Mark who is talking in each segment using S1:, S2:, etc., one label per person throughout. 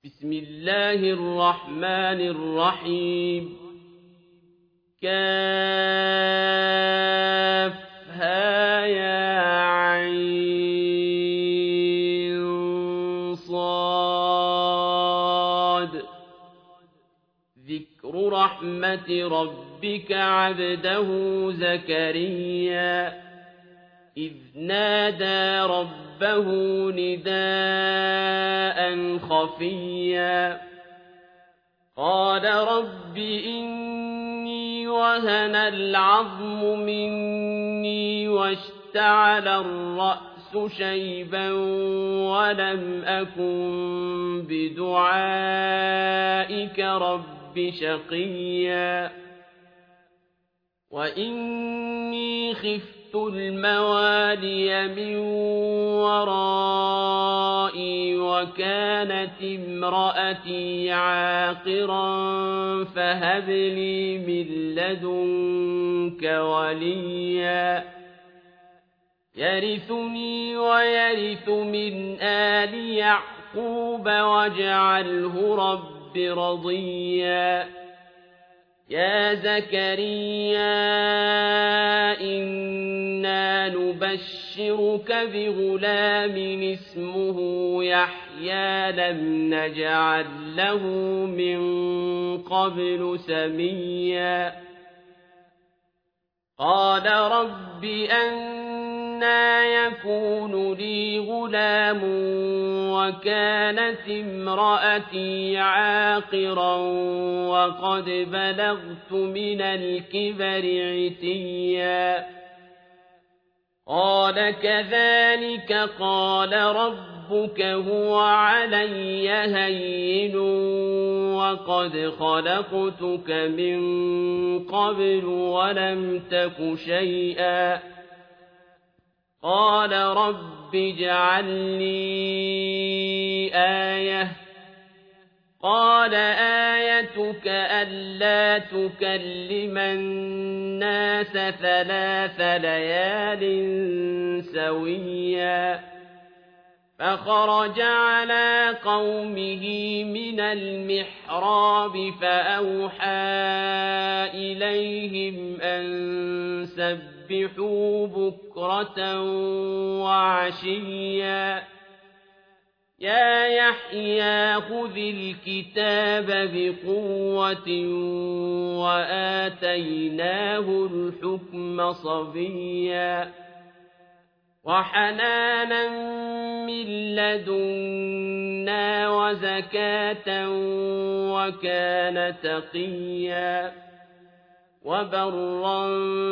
S1: بسم الله الرحمن الرحيم كافها يا عين صاد ذكر رحمة ربك عبده زكريا إذ نادى ربه نداء خفيا قال رب إني وهن العظم مني واشتعل الرأس شيبا ولم أكن بدعائك رب شقيا وإني خفت الموالي من ورائي وكانت امرأتي عاقرا فهب لي من لدنك وليا يرثني ويرث من آل يعقوب واجعله رب رضيا يا زكريا إنا نبشرك بغلام اسمه يحيى لم نجعل له من قبل سميا قال رب أنى يكون لي غلام وكانت امرأتي عاقرا وقد بلغت من الكبر عتيا قال كذلك قال ربك هو علي هين وقد خلقتك من قبل ولم تك شيئا قال رب اجعل لي آية قال آيتك ألا تكلم الناس 3 ليال سويا فخرج على قومه من المحراب فأوحى إليهم أن سبحوا بكرة وعشيا يا يحيى خذ الكتاب بقوة وآتيناه الحكم صبيا وحنانا من لدنا وزكاة وكان تقيا وبرا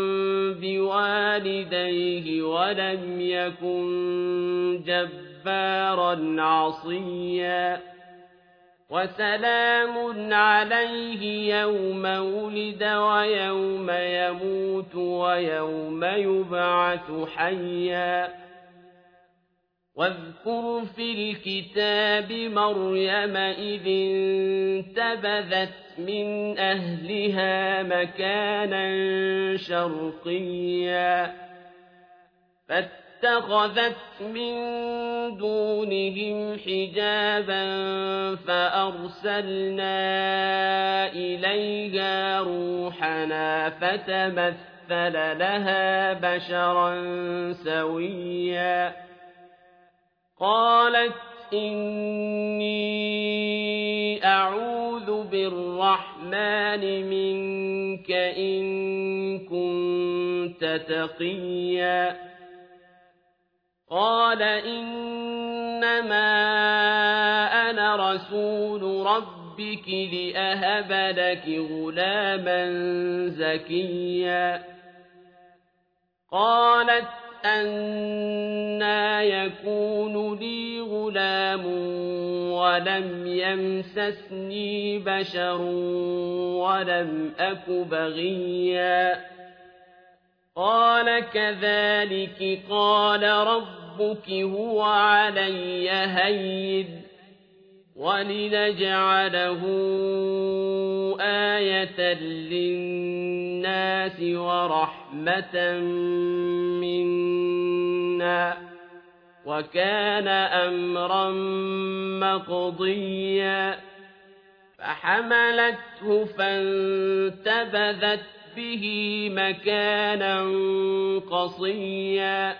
S1: بوالديه ولم يكن جبارا عصيا وسلام عليه يوم ولد ويوم يموت ويوم يبعث حيا واذكر في الكتاب مريم إذ انتبذت من أهلها مكانا شرقيا فاتخذت من دونهم حجابا فأرسلنا إليها روحنا فتمثل لها بشرا سويا قالت إني أعوذ بالرحمن منك إن كنت تقيا قال إنما أنا رسول ربك لأهب لك غلاما زكيا قالت أنى يكون لي غلام ولم يمسسني بشر ولم أك بغيا قال كذلك قال ربك هو علي هين ولنجعله آية للناس ورحمة منا وكان أمرا مقضيا فحملته فانتبذت به مكانا قصيا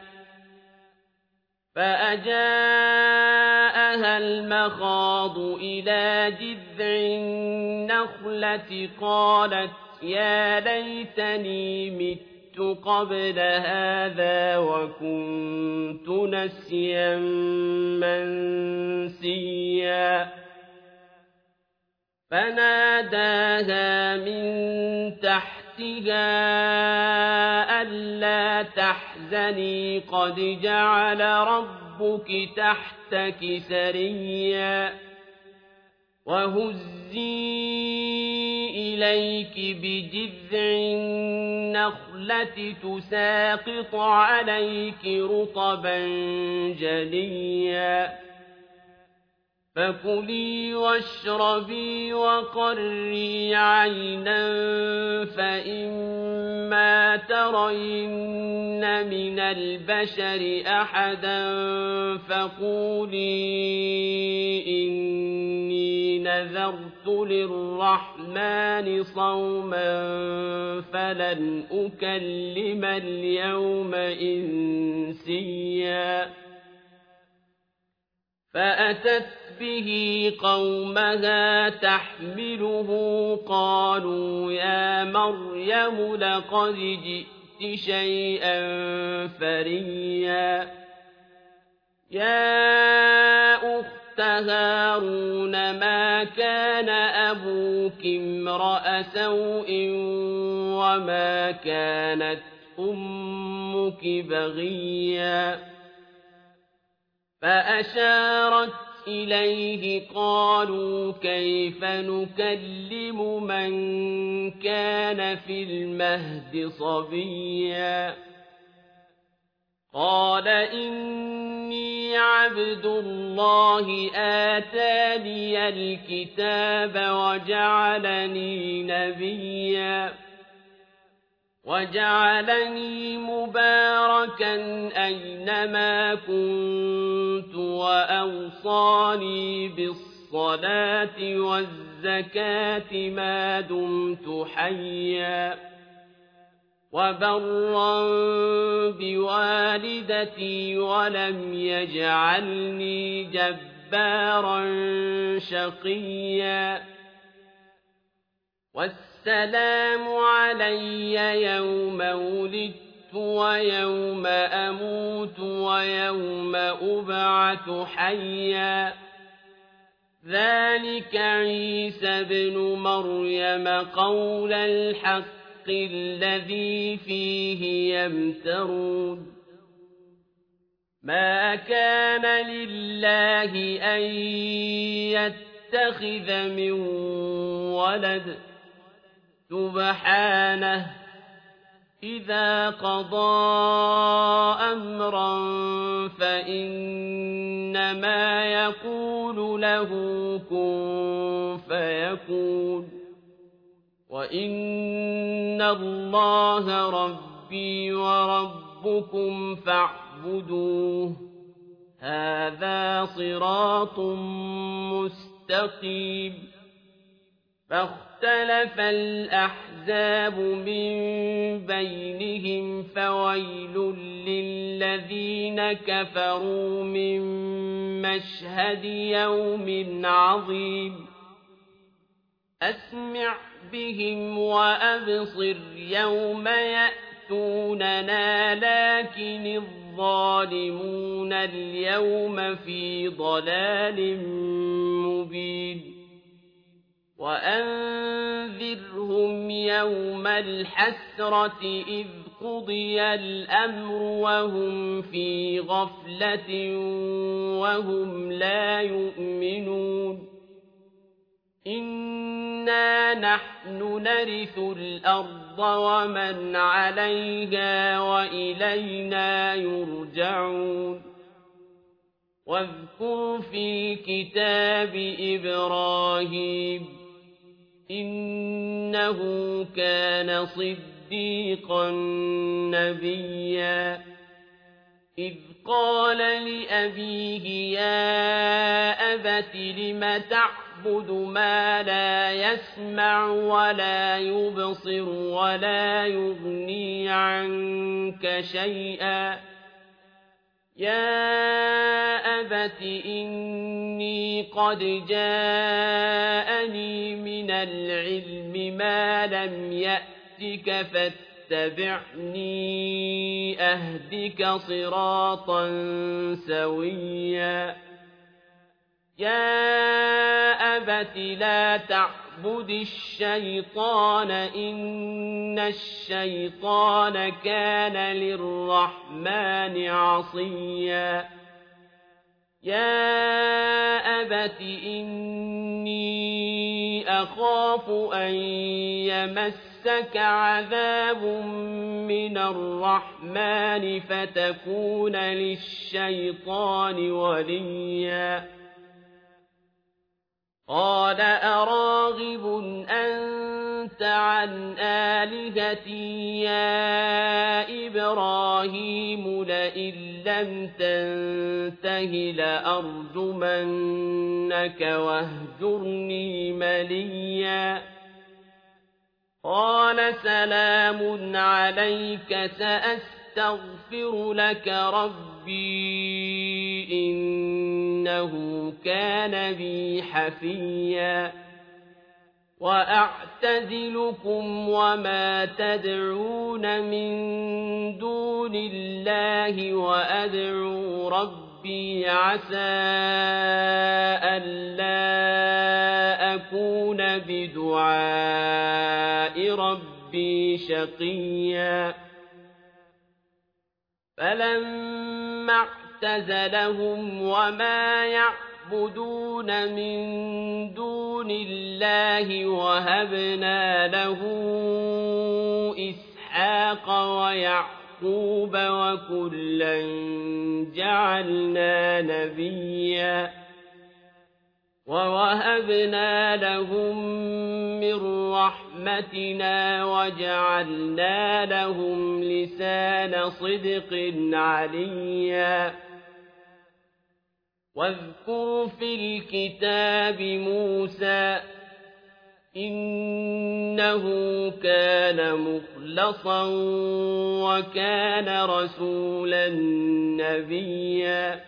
S1: فأجاءها المخاض إلى جذع النخلة قالت يا ليتني مت قبل هذا وكنت نسيا منسيا فناداها من تحتها ألا تحزني قد جعل ربك تحتك سريا وهزي إليك بجذع النخلة تساقط عليك رطبا جنيا فكلي واشربي وقري عينا فإما ترين من البشر أحدا فقولي إني نذرت للرحمن صوما فلن أكلم اليوم إنسيا فأتت به قومها تحمله قالوا يا مريم لقد جئت شيئا فريا يا أخت هارون ما كان أبوك امرأ سوء وما كانت أمك بغيا فأشارت إليه قالوا كيف نكلم من كان في المهد صبيا قال إني عبد الله آتاني الكتاب وجعلني نبيا وجعلني مباركا أينما كنت وأوصاني بالصلاة والزكاة ما دمت حيا وبرا بوالدتي ولم يجعلني جبارا شقيا والسلام علي يوم ولدت ويوم أموت ويوم أبعث حيا ذلك عيسى بن مريم قول الحق الذي فيه يمترون ما كان لله أن يتخذ من ولد سبحانه إذا قضى أمرا فإنما يقول له كن فيكون وإن الله ربي وربكم فاعبدوه هذا صراط مستقيم فاختلف الأحزاب من بينهم فويل للذين كفروا من مشهد يوم عظيم أسمع بهم وأبصر يوم يأتوننا لكن الظالمون اليوم في ضلال مبين وأنذرهم يوم الحسرة إذ قضي الأمر وهم في غفلة وهم لا يؤمنون إنا نحن نرث الأرض ومن عليها وإلينا يرجعون واذكر في الكتاب إبراهيم إنه كان صديقا نبيا إذ قال لأبيه يا أبت لم تعبد ما لا يسمع ولا يبصر ولا يغني عنك شيئا يا أبت إني قد جاءني من العلم ما لم يأتك فاتبعني أهدك صراطا سويا يا أبت لا تعبد الشيطان إن الشيطان كان للرحمن عصيا يا أبت إني أخاف أن يمسك عذاب من الرحمن فتكون للشيطان وليا قال أراغب أنت عن آلهتي يا إبراهيم لئن لم تنته لأرجمنك واهجرني مليا قال سلام عليك سأستغفر لك ربي إنه كان بي حفيا وأعتزلكم وما تدعون من دون الله وأدعو ربي عسى ألا أكون بدعاء ربي شقيا فلما اعتزلهم وما يعبدون من دون الله وهبنا له إسحاق ويعقوب وكلا جعلنا نبيا ووهبنا لهم من رحمتنا وجعلنا لهم لسان صدق عليا واذكر في الكتاب موسى إنه كان مخلصا وكان رسولا نبيا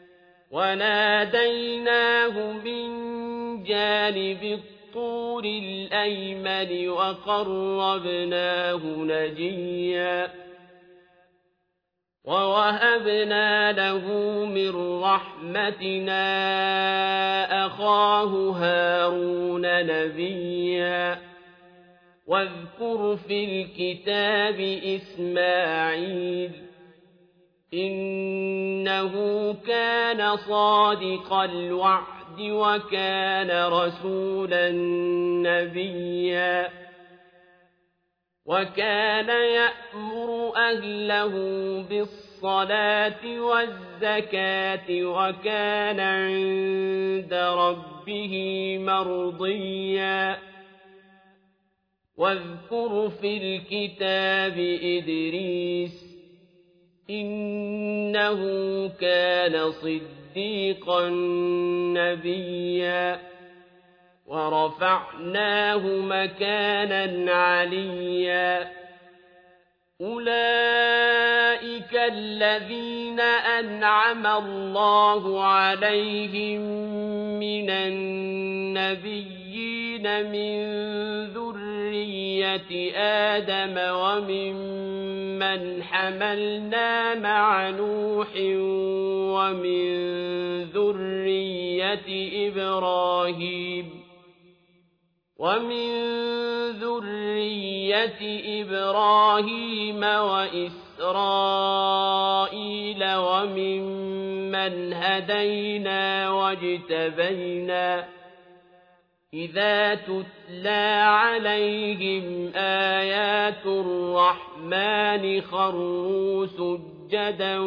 S1: وناديناه من جانب الطور الأيمن وقربناه نجيا ووهبنا له من رحمتنا أخاه هارون نبيا واذكر في الكتاب إسماعيل إنه كان صادق الوعد وكان رسولا نبيا وكان يأمر أهله بالصلاة والزكاة وكان عند ربه مرضيا واذكر في الكتاب إدريس إنه كان صديقا نبيا ورفعناه مكانا عليا أولئك الذين أنعم الله عليهم من النبيين من ذرية آدم وممن حملنا مع نوح ومن ذرية إبراهيم وإسرائيل وممن هدينا واجتبينا إذا تتلى عليهم آيات الرحمن خروا سجدا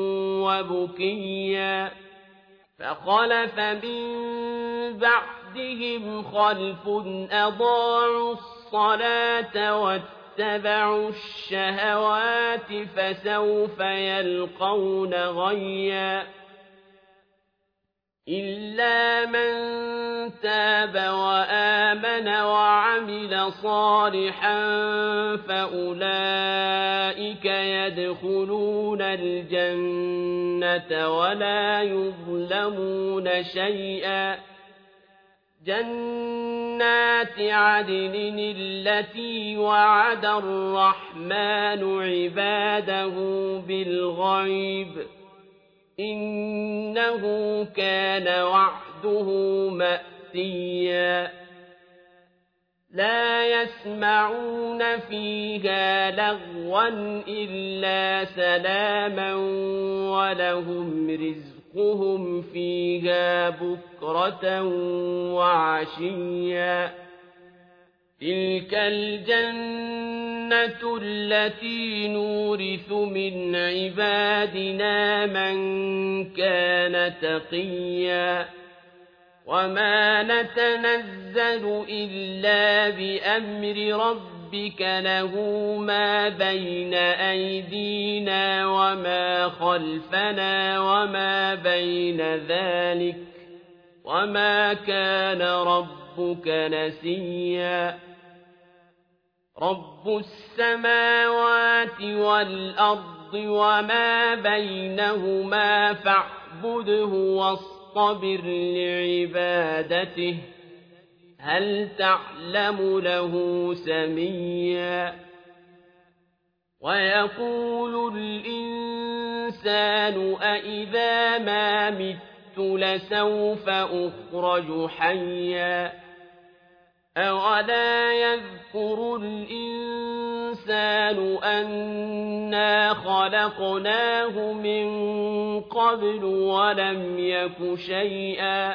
S1: وبكيا فخلف من بعدهم خلف أضاعوا الصلاة واتبعوا الشهوات فسوف يلقون غيا إلا من تاب وآمن وعمل صالحا فأولئك يدخلون الجنة ولا يظلمون شيئا جنات عدن التي وعد الرحمن عباده بالغيب إنه كان وعده مأتيا لا يسمعون فيها لغوا إلا سلاما ولهم رزقهم فيها بكرة وعشيا تلك الجنة التي نورث من عبادنا من كان تقيا وما نتنزل إلا بأمر ربك له ما بين أيدينا وما خلفنا وما بين ذلك وما كان ربك نسيا رب السماوات والأرض وما بينهما فاعبده واصطبر لعبادته هل تعلم له سميا ويقول الإنسان أإذا ما مت لسوف أخرج حيا أولا يذكر الإنسان أنا خلقناه من قبل ولم يك شيئا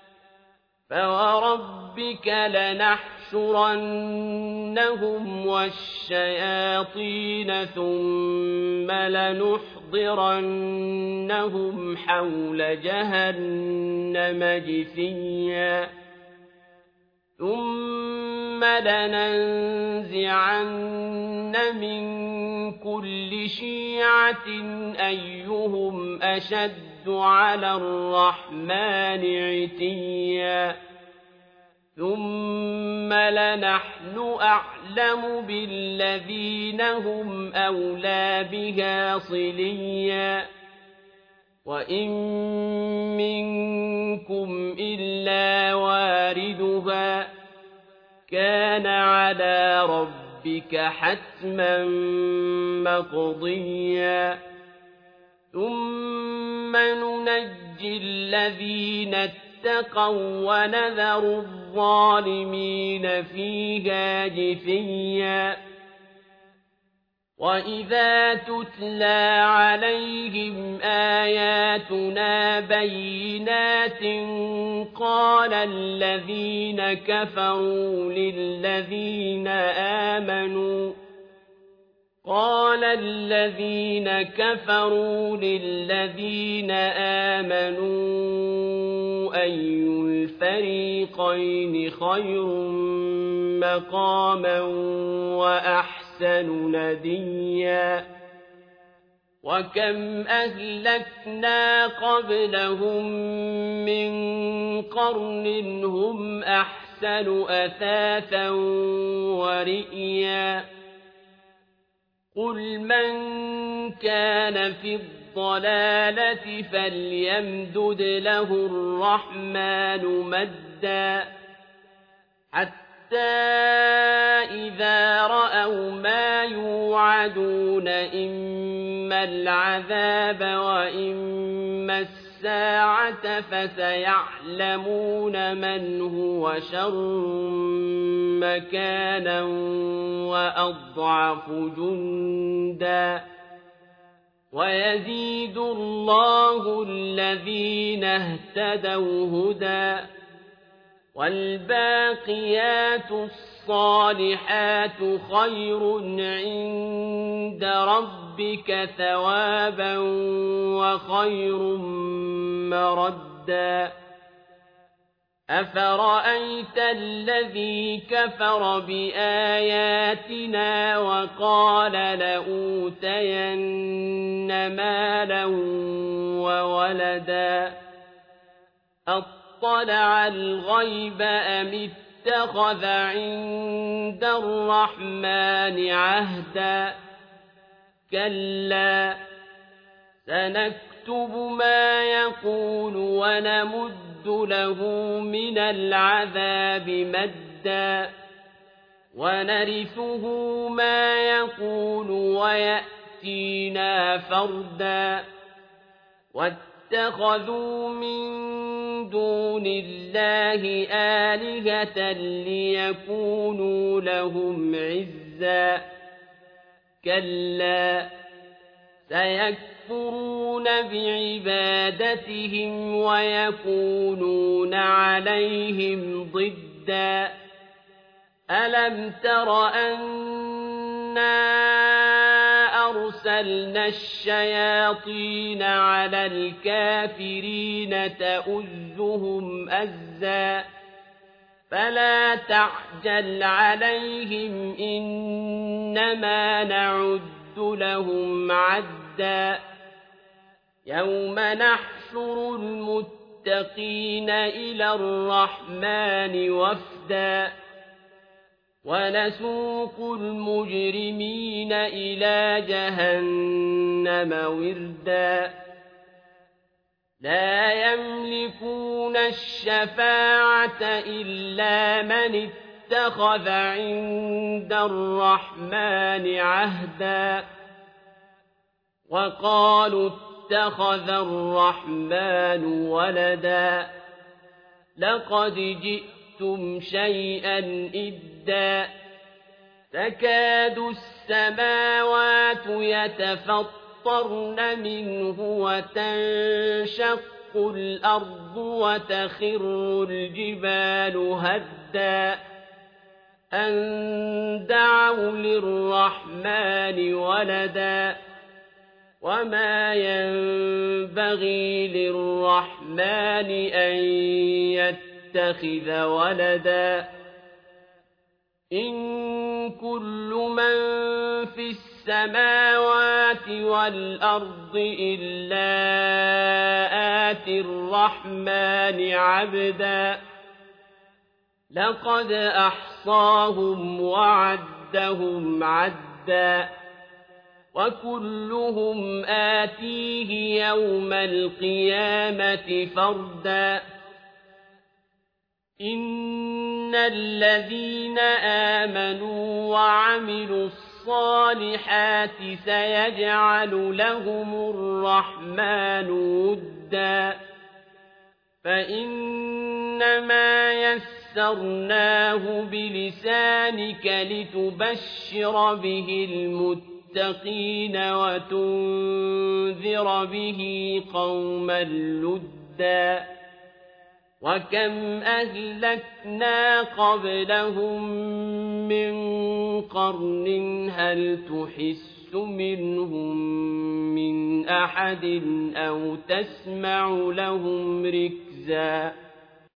S1: فوربك لنحشرنهم والشياطين ثم لنحضرنهم حول جهنم جثيا ثم لننزعن من كل شيعة أيهم أشد على الرحمن عتيا ثم لنحن أعلم بالذين هم أولى بها صليا وإن منكم إلا واردها كان على ربك حتما مقضيا ثم ننجي الذين اتقوا ونذر الظالمين فيها جثيا وإذا تتلى عليهم آياتنا بينات قال الذين كفروا للذين آمنوا أي الفريقين خير مقاما وأحسن نديا وكم أهلكنا قبلهم من قرن هم أحسن أثاثا ورئيا قل من كان في الضلالة فليمدد له الرحمن مدا حتى إذا رأوا ما يوعدون إما العذاب وإما الساعة فسيعلمون من هو شر مكانا وأضعف جندا ويزيد الله الذين اهتدوا هدى والباقيات الصالحات خير عند ربك ثوابا وخير مردا أفرأيت الذي كفر بآياتنا وقال لأوتين مالا وولدا أطلع الغيب أم اتخذ عند الرحمن عهدا كلا سنكتب ما يقول ونمد له من العذاب مدا ونرثه ما يقول ويأتينا فردا واتخذوا من دون الله آلهة ليكونوا لهم عزا كلا سيكفرون بعبادتهم ويكونون عليهم ضدا ألم تر أنا أرسلنا الشياطين على الكافرين تؤزهم أزا فلا تعجل عليهم إنما نعد لهم عدا يوم نحشر المتقين إلى الرحمن وفدا ونسوق المجرمين إلى جهنم وردا لا يملكون الشفاعة إلا من اتخذ عند الرحمن عهدا وقالوا اتخذ الرحمن ولدا لقد جئتم شيئا إدا تكاد السماوات يتفطرن منه وتنشق الأرض وتخر الجبال هدا أن دعوا للرحمن ولدا وما ينبغي للرحمن أن يتخذ ولدا إن كل من في السماوات والأرض إلا آتي الرحمن عبدا لقد أحصاهم وعدهم عدا وكلهم آتيه يوم القيامة فردا إن الذين آمنوا وعملوا الصالحات سيجعل لهم الرحمن ودا فإنما يسرناه بلسانك لتبشر به المتقين وتنذر به قوما لدا وكم أهلكنا قبلهم من قرن هل تحس منهم من أحد أو تسمع لهم ركزا